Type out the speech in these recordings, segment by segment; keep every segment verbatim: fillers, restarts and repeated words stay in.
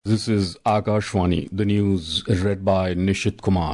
This is Akashvani, the news read by Nishit Kumar.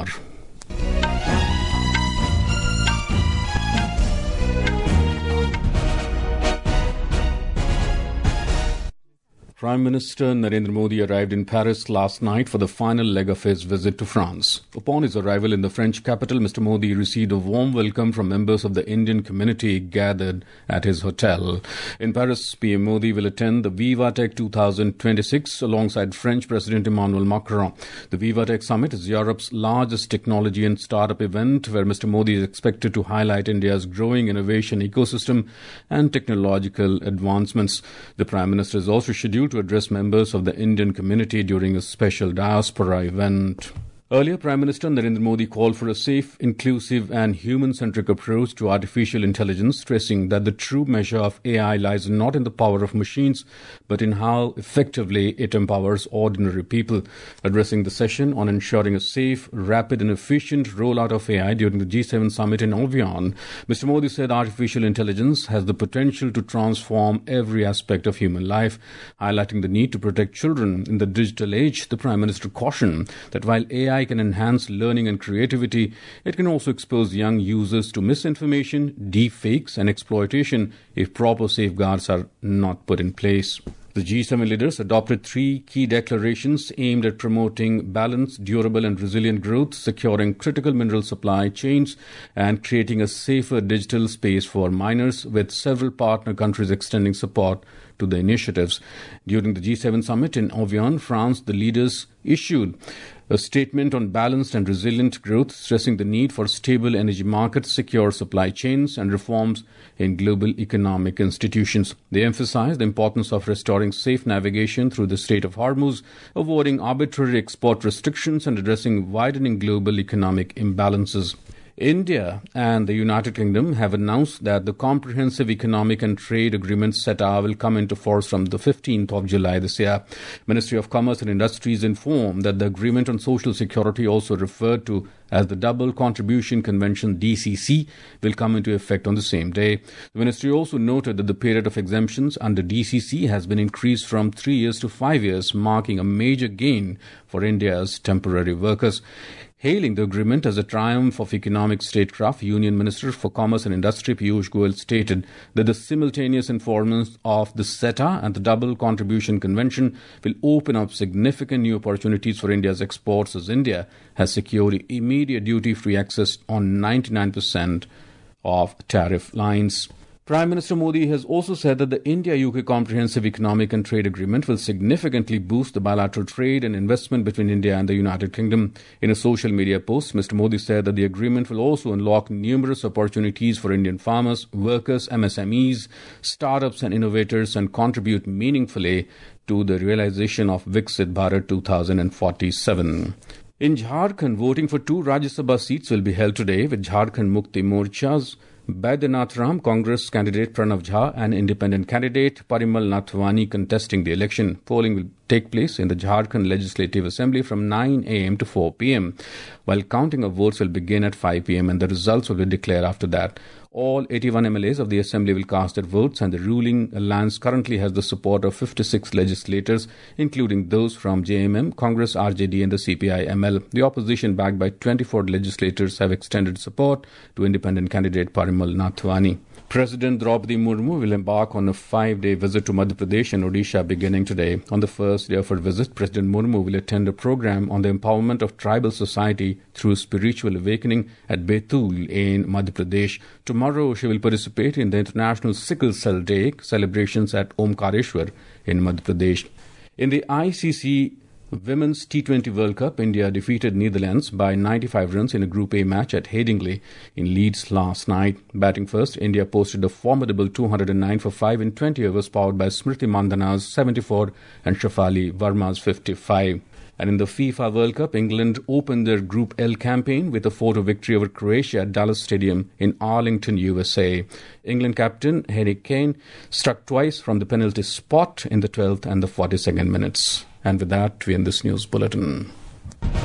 Prime Minister Narendra Modi arrived in Paris last night for the final leg of his visit to France. Upon his arrival in the French capital, Mister Modi received a warm welcome from members of the Indian community gathered at his hotel. In Paris, P M Modi will attend the Vivatech twenty twenty-six alongside French President Emmanuel Macron. The Vivatech Summit is Europe's largest technology and startup event where Mister Modi is expected to highlight India's growing innovation ecosystem and technological advancements. The Prime Minister is also scheduled to address members of the Indian community during a special diaspora event. Earlier, Prime Minister Narendra Modi called for a safe, inclusive and human-centric approach to artificial intelligence, stressing that the true measure of A I lies not in the power of machines, but in how effectively it empowers ordinary people. Addressing the session on ensuring a safe, rapid and efficient rollout of A I during the G seven summit in Evian, Mister Modi said artificial intelligence has the potential to transform every aspect of human life. Highlighting the need to protect children in the digital age, the Prime Minister cautioned that while A I can enhance learning and creativity, it can also expose young users to misinformation, deepfakes and exploitation if proper safeguards are not put in place. The G seven leaders adopted three key declarations aimed at promoting balanced, durable and resilient growth, securing critical mineral supply chains and creating a safer digital space for miners, with several partner countries extending support to the initiatives. During the G seven summit in Evian, France, the leaders issued a statement on balanced and resilient growth, stressing the need for stable energy markets, secure supply chains and reforms in global economic institutions. They emphasized the importance of restoring safe navigation through the Strait of Hormuz, avoiding arbitrary export restrictions and addressing widening global economic imbalances. India and the United Kingdom have announced that the Comprehensive Economic and Trade Agreement C E T A will come into force from the fifteenth of July this year. Ministry of Commerce and Industries informed that the Agreement on Social Security, also referred to as the Double Contribution Convention D C C, will come into effect on the same day. The ministry also noted that the period of exemptions under D C C has been increased from three years to five years, marking a major gain for India's temporary workers. Hailing the agreement as a triumph of economic statecraft, Union Minister for Commerce and Industry Piyush Goyal stated that the simultaneous enforcement of the C E T A and the Double Contribution Convention will open up significant new opportunities for India's exports, as India has secured immediate duty-free access on ninety-nine percent of tariff lines. Prime Minister Modi has also said that the India-U K Comprehensive Economic and Trade Agreement will significantly boost the bilateral trade and investment between India and the United Kingdom. In a social media post, Mister Modi said that the agreement will also unlock numerous opportunities for Indian farmers, workers, M S M Es, startups and innovators and contribute meaningfully to the realization of Viksit Bharat twenty forty-seven. In Jharkhand, voting for two Rajya Sabha seats will be held today, with Jharkhand Mukti Morcha's Baidyanath Ram, Congress candidate Pranav Jha and independent candidate Parimal Nathwani contesting the election. Polling will take place in the Jharkhand Legislative Assembly from nine a.m. to four p.m., while counting of votes will begin at five p.m. and the results will be declared after that. All eighty-one M L As of the Assembly will cast their votes, and the ruling alliance currently has the support of fifty-six legislators, including those from J M M, Congress, R J D and the C P I M L. The opposition, backed by twenty-four legislators, have extended support to independent candidate Parimal Nathwani. President Draupadi Murmu will embark on a five-day visit to Madhya Pradesh and Odisha beginning today. On the first day of her visit, President Murmu will attend a program on the empowerment of tribal society through spiritual awakening at Betul in Madhya Pradesh. Tomorrow, she will participate in the International Sickle Cell Day celebrations at Omkareshwar in Madhya Pradesh. In the I C C Women's T twenty World Cup, India defeated Netherlands by ninety-five runs in a Group A match at Headingley in Leeds last night. Batting first, India posted a formidable two hundred nine for five in twenty overs, powered by Smriti Mandhana's seventy-four and Shafali Verma's fifty-five. And in the FIFA World Cup, England opened their Group L campaign with a four two victory over Croatia at Dallas Stadium in Arlington, U S A. England captain Harry Kane struck twice from the penalty spot in the twelfth and the forty-second minutes. And with that, we end this news bulletin.